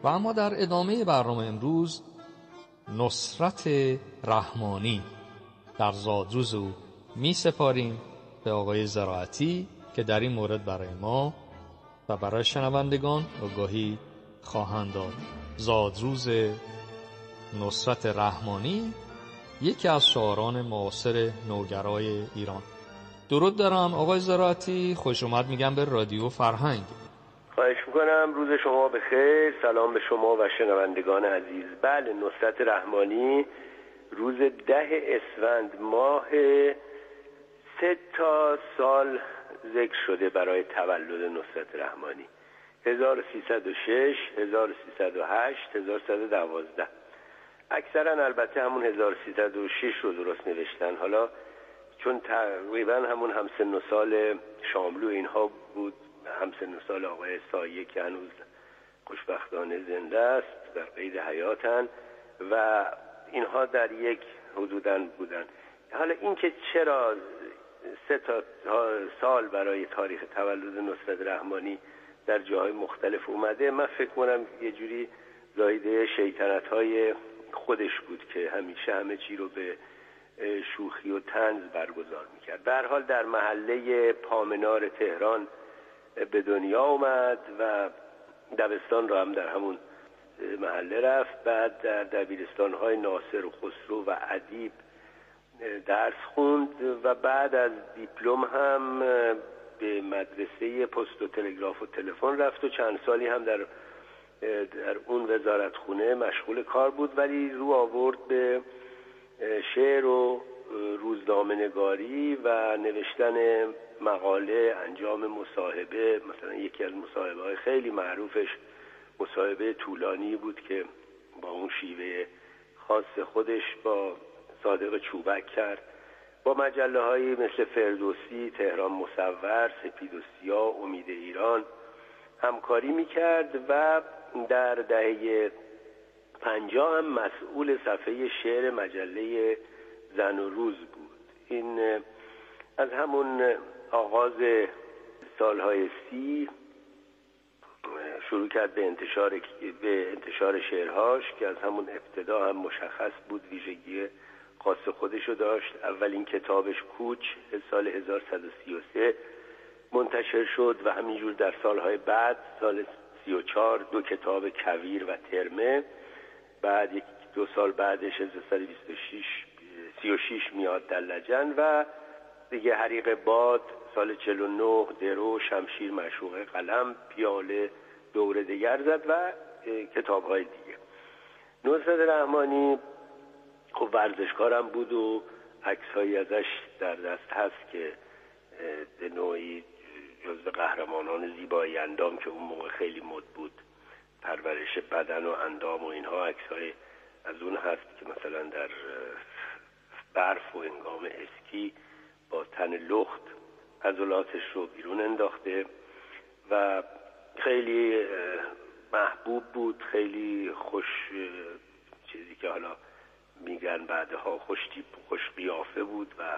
و اما در ادامه برنامه امروز نصرت رحمانی در زادروز او می سپاریم به آقای زراعتی که در این مورد برای ما و برای شنوندگان آگاهی خواهند داد. زادروز نصرت رحمانی یکی از شاعران معاصر نوگرای ایران. درود دارم آقای زراعتی، خوش اومد میگم به رادیو فرهنگ. خواهش میکنم، روز شما بخیر. سلام به شما و شنوندگان عزیز. بله، نصرت رحمانی روز 10 اسفند ماه 3 سال ذکر شده برای تولد نصرت رحمانی. 1306 1308 1112. اکثرا البته همون 1306 رو درست نوشتن، حالا چون تقریبا همون همسن و سال شاملو اینها بود، همسن و سال آقای سایه که هنوز خوشبختانه زنده است، در قید حیاتن و اینها در یک حدوداً بودن. حالا این که چرا 3 سال برای تاریخ تولد نصرت رحمانی در جاهای مختلف اومده، من فکر کنم یه جوری زایده شیطنت‌های خودش بود که همیشه همه چی رو به شوخی و طنز برگزار میکرد. به هر حال در محله پامنار تهران به دنیا اومد و دبستان رو هم در همون محله رفت. بعد در دبیرستان‌های ناصر و خسرو و ادیب درس خوند و بعد از دیپلم هم به مدرسه پست و تلگراف و تلفن رفت و چند سالی هم در اون وزارتخونه مشغول کار بود، ولی رو آورد به شعر و روزنامه‌نگاری و نوشتن مقاله، انجام مصاحبه. مثلا یکی از مصاحبه‌های خیلی معروفش مصاحبه طولانی بود که با اون شیوه خاص خودش با صادق چوبک کرد. با مجله‌هایی مثل فردوسی، تهران مصور، سپید و سیاه، امید ایران همکاری می‌کرد و در دهه 50 هم مسئول صفحه شعر مجله زن و روز بود. این از همون آغاز سالهای 30 شروع کرد به انتشار شعرهاش که از همون ابتدا هم مشخص بود ویژگی خاص خودشو داشت. اولین کتابش کوچ سال 1133 منتشر شد و همینجور در سالهای بعد سال 34 2 کتاب کویر و ترمه. بعد 2 سال بعدش 1336 میاد در لجن و دیگه حریق باد سال 49، درو، شمشیر معشوقه قلم، پیاله، دور دگر زد و کتاب‌های دیگه. نصرت رحمانی خب ورزشکارم بود و عکس‌هایی ازش در دست هست که به نوعی جزو قهرمانان زیبایی اندام که اون موقع خیلی مد بود، پرورش بدن و اندام و اینها، عکس‌های از اون هست که مثلا در برف و هنگام اسکی با تن لخت عضلاتش رو بیرون انداخته و خیلی محبوب بود، خیلی خوش، چیزی که حالا میگن بعدها خوش تیپ و خوش قیافه بود و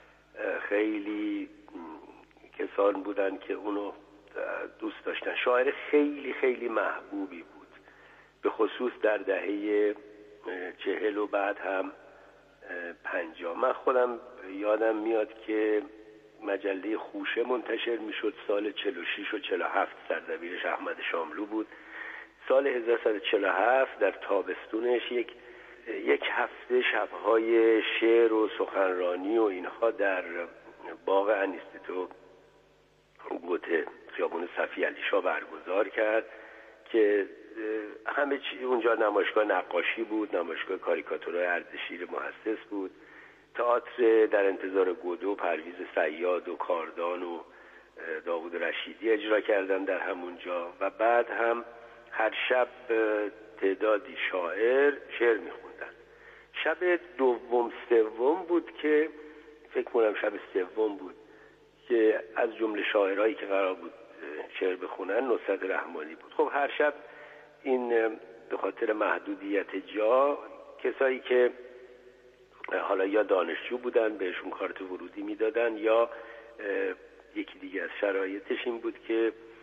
خیلی کسان بودن که اونو دوست داشتن. شاعر خیلی خیلی محبوبی بود، به خصوص در دهه 40 و بعد هم 50. من خودم یادم میاد که مجله خوشه منتشر میشد سال 46 و 47، سردبیرش احمد شاملو بود. سال 1147 در تابستونش یک هفته شبهای شعر و سخنرانی و اینها در باغ انیستیتو گوته خیابون صفی علی شاه برگزار کرد که همه چی اونجا، نمایشگاه نقاشی بود، نمایشگاه کاریکاتورهای اردشیر محسس بود، تئاتر در انتظار گودو، پرویز صیاد و کاردان و داوود رشیدی اجرا کردن در همونجا و بعد هم هر شب تعدادی شاعر شعر میخوندن. شب دوم سوم بود که فکر کنم شب سوم بود که از جمله شاعرایی که قرار بود شعر بخونن نصرت رحمانی بود. خب هر شب این به خاطر محدودیت جا کسایی که حالا یا دانشجو بودن بهشون کارت ورودی میدادن یا یکی دیگه از شرایطش این بود که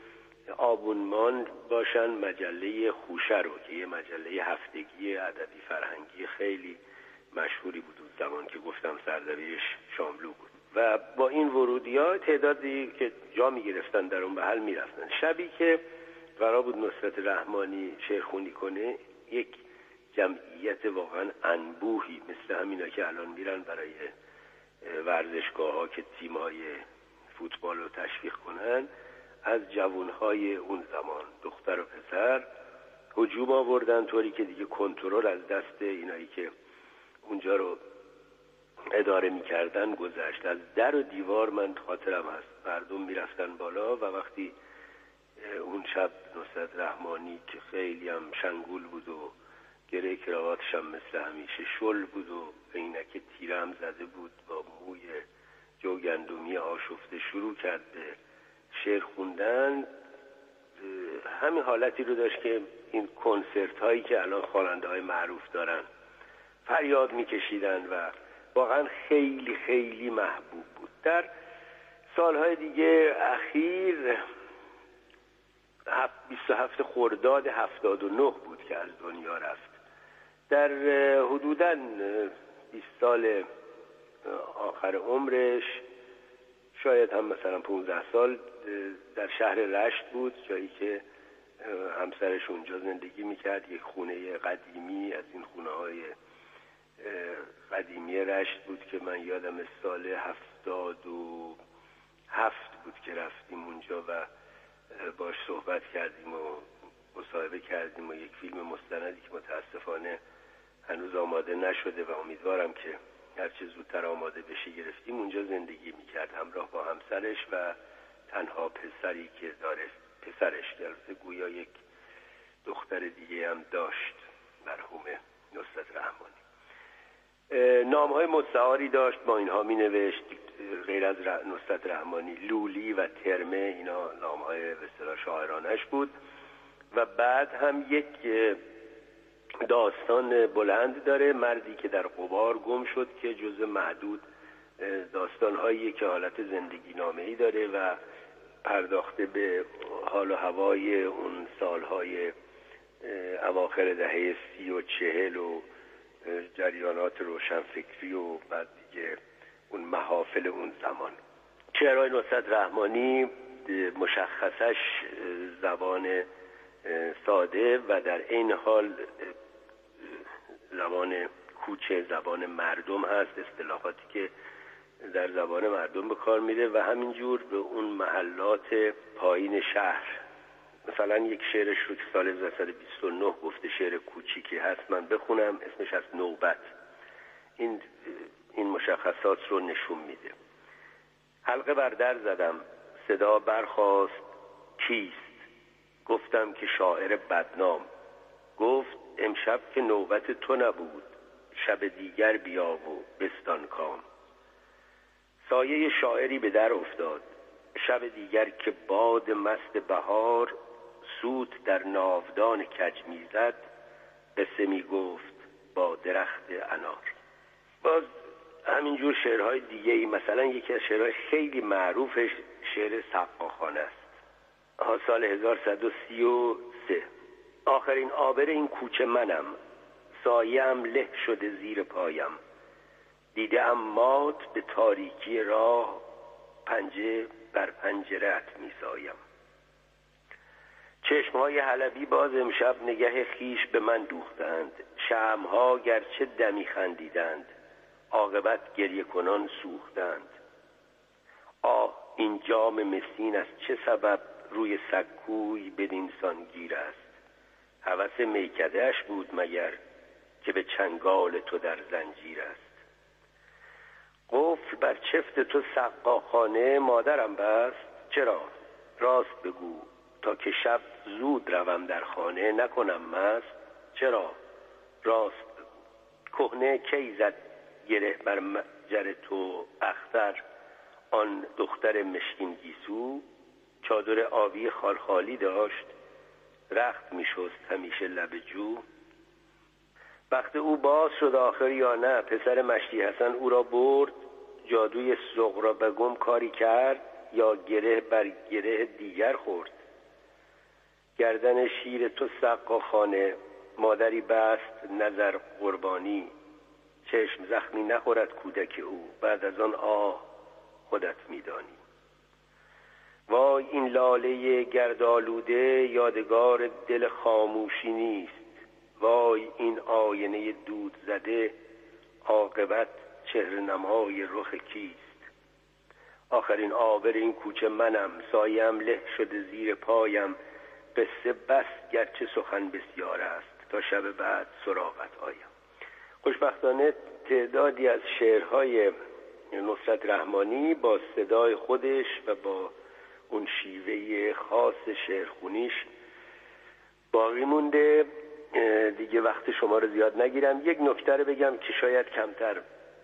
آبونمان باشن مجله خوشه رو که یه مجله هفتگی ادبی فرهنگی خیلی مشهوری بود اون زمان که گفتم سردبیرش شاملو بود و با این ورودی‌ها تعدادی که جا می‌گرفتن در اون به حل می‌رفتن. شبی که قرار بود نصرت رحمانی شعرخوانی کنه یک جمعیت واقعا انبوهی مثل همینا که الان میرن برای ورزشگاه‌ها که تیم‌های فوتبال رو تشویق کنن، از جوانهای اون زمان دختر و پسر هجوم آوردن طوری که دیگه کنترل از دست اینایی که اونجا رو اداره می‌کردن گذشت. از در و دیوار من خاطرم هست مردم میرفتن بالا و وقتی اون شب نصرت رحمانی که خیلی هم شنگول بود و گره کراواتش هم مثل همیشه شل بود و عینک تیره هم زده بود با موی جوگندمی آشفته شروع کرد به شعر خوندن، همین حالتی رو داشت که این کنسرت هایی که الان خواننده های معروف دارن، فریاد میکشیدن و واقعا خیلی خیلی محبوب بود. در سالهای دیگه اخیر 27 خرداد 79 بود که از دنیا رفت. در حدوداً 20 سال آخر عمرش، شاید هم مثلا 15 سال، در شهر رشت بود، جایی که همسرش اونجا زندگی میکرد. یک خونه قدیمی از این خونه های قدیمی رشت بود که من یادم سال 77 بود که رفتیم اونجا و باش صحبت کردیم و مصاحبه کردیم و یک فیلم مستندی که متاسفانه هنوز آماده نشده و امیدوارم که هرچه زودتر آماده بشه گرفتیم. اونجا زندگی میکرد همراه با همسرش و تنها پسری که داره، پسرش که گویا یک دختر دیگه هم داشت، مرحوم نصرت رحمانی. نام‌های مستعاری داشت، با اینها می‌نوشت. غیر از نصرت رحمانی، لولی و ترمه، اینا نام‌های به اصطلاح شاعرانش بود. و بعد هم یک داستان بلند داره، مردی که در غبار گم شد، که جزء معدود داستان‌هایی که حالت زندگی نامه‌ای داره و پرداخته به حال و هوای اون سال‌های اواخر دهه 30 و 40 و جریانات روشنفکری و بعد دیگه اون محافل اون زمان. شعرهای نصرت رحمانی مشخصش زبان ساده و در این حال زبان کوچه، زبان مردم هست، اصطلاحاتی که در زبان مردم به کار میره و همینجور به اون محلات پایین شهر. مثلا یک شعرش رو که سال 1929 گفته، شعر کوچیکی هست، من بخونم، اسمش از نوبت. این مشخصات رو نشون میده. حلقه بر در زدم، صدا برخاست، کیست؟ گفتم که شاعر بدنام. گفت امشب که نوبت تو نبود، شب دیگر بیا و بستان کام. سایه شاعری به در افتاد، شب دیگر که باد مست بهار سوت در ناودان کج میزد، قصه می گفت با درخت انار. باز همینجور شعرهای دیگه ای، مثلا یکی از شعرهای خیلی معروفش شعر سقاخانه است. سال 1133. آخرین عابر این کوچه منم، سایه‌ام له شده زیر پایم. دیده‌ام مات به تاریکی راه، پنجه بر پنجره‌ات می‌سایم. چشمهای حلبی باز امشب نگه خیش به من دوختند. شمع‌ها گرچه دمی خندیدند، عاقبت گریه کنان سوختند. آه این جام مسکین از چه سبب روی سکوی بدین سان گیر است؟ هوس میکده‌اش بود مگر که به چنگال تو در زنجیر است؟ قفل بر چفت تو سقاخانه مادرم بست، چرا؟ راست بگو تا که شب زود روم در خانه، نکنم مست، چرا؟ راست بگو. کهنه کی زد گره بر مجر تو اختر، آن دختر مشکین گیسو؟ چادر آبی خالخالی داشت، رخت می شست همیشه لب جو. وقت او باز شد آخر یا نه؟ پسر مشتی حسن او را برد، جادوی سغرا بگم کاری کرد، یا گره بر گره دیگر خورد؟ گردن شیر تو سقاخانه، مادری بست نظر قربانی. چشم زخمی نخورد کودک او، بعد از آن آه خودت میدانی. وای این لاله گردآلوده، یادگار دل خاموشی نیست. وای این آینه دود زده، عاقبت چهره نمای رخ کیست. آخرین آبر این کوچه منم، سایه‌ام له شده زیر پایم. قصه بس گرچه سخن بسیار است، تا شب بعد سراغت آیم. خوشبختانه تعدادی از شعرهای نصرت رحمانی با صدای خودش و با اون شیوه خاص شعرخونیش باقی مونده. دیگه وقت شما رو زیاد نگیرم. یک نکته رو بگم که شاید کمتر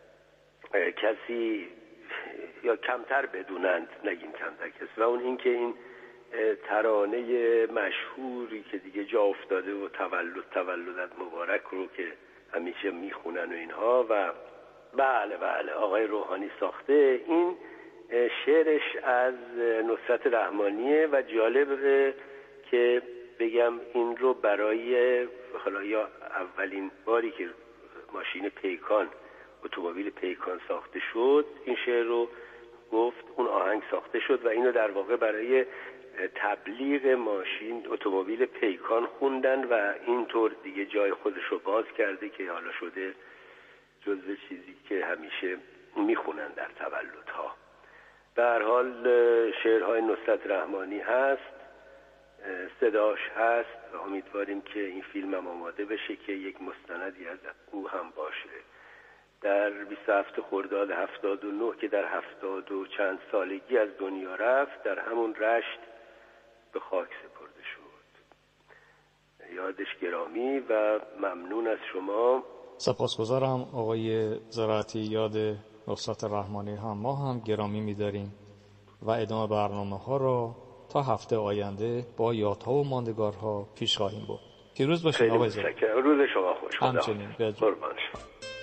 کسی یا کمتر بدونند، نگیم کمتر کسی، و اون این که این ترانه مشهوری که دیگه جا افتاده و تولدت مبارک رو که همیشه میخونن و اینها، و بله آقای روحانی ساخته، این شعرش از نصرت رحمانیه و جالبه که بگم این رو برای یا اولین باری که ماشین پیکان، اتومبیل پیکان ساخته شد، این شعر رو گفت، اون آهنگ ساخته شد و اینو در واقع برای تبلیغ ماشین اتومبیل پیکان خوندن و اینطور دیگه جای خودش رو باز کرده که حالا شده جزو چیزی که همیشه میخونن در تولدها. به هر حال شعرهای نصرت رحمانی هست، صداش هست و امیدواریم که این فیلم هم آماده بشه که یک مستندی از او هم باشه. در 27 خرداد 79 که در 70 و چند سالگی از دنیا رفت، در همون رشت به خاک سپرده شد. یادش گرامی و ممنون از شما. سپاسگزارم آقای زراعتی. یاد نصرت رحمانی هم ما هم گرامی می‌داریم و ادامه برنامه‌ها را تا هفته آینده با یادها و ماندگارها پیش خواهیم برد. پیروز باشید آقای زراعتی. روز شما خوش. همچنین. قربان شما.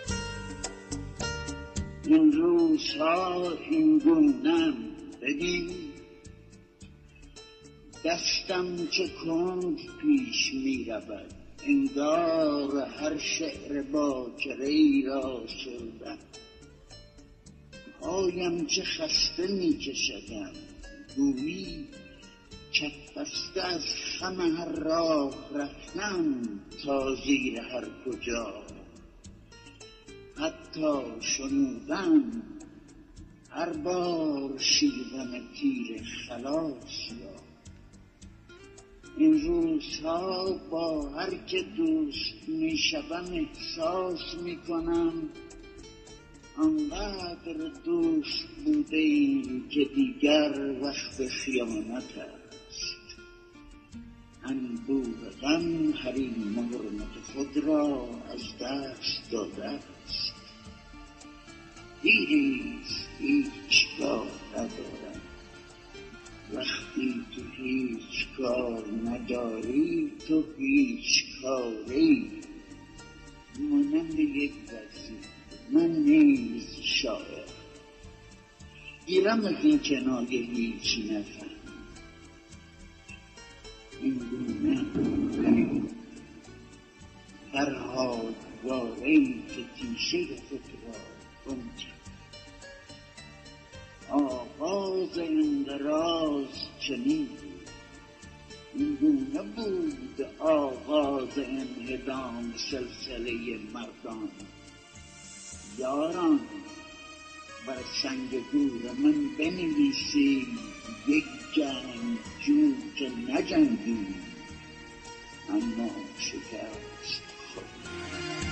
این روزها این گونم ببین، دستم چه کند پیش می رود، انگار هر شعر باکره‌ای را سردم. پایم چه خسته می کشدم، گویی کف بسته از خم هر راه رفتم تا زیر هر کجا. حتی شنودم هر بار شیون تیر خلاص را. این روزها با هر که دوست می شدم احساس می کنم آنقدر دوست بوده ایم که دیگر وقت خیانت است. انبوه غم حریم حرمت خود را از دست داده است. دیریست هیچ کار ندارم، وقتی تو هیچ کار نداری تو هیچ کاری. مانند یک وزیر من نیز شاعر، گیرم از این کنایه هیچ نفهم. این گونه فرهاد واره‌ای که تیشه خود را گم کرد. آغاز انقراض چنین بود، این گونه بود آغاز انهدام سلسله مردان. یاران بر سنگ گور من بنویسید یک جنگجو که نجنگید اما شکست خورد.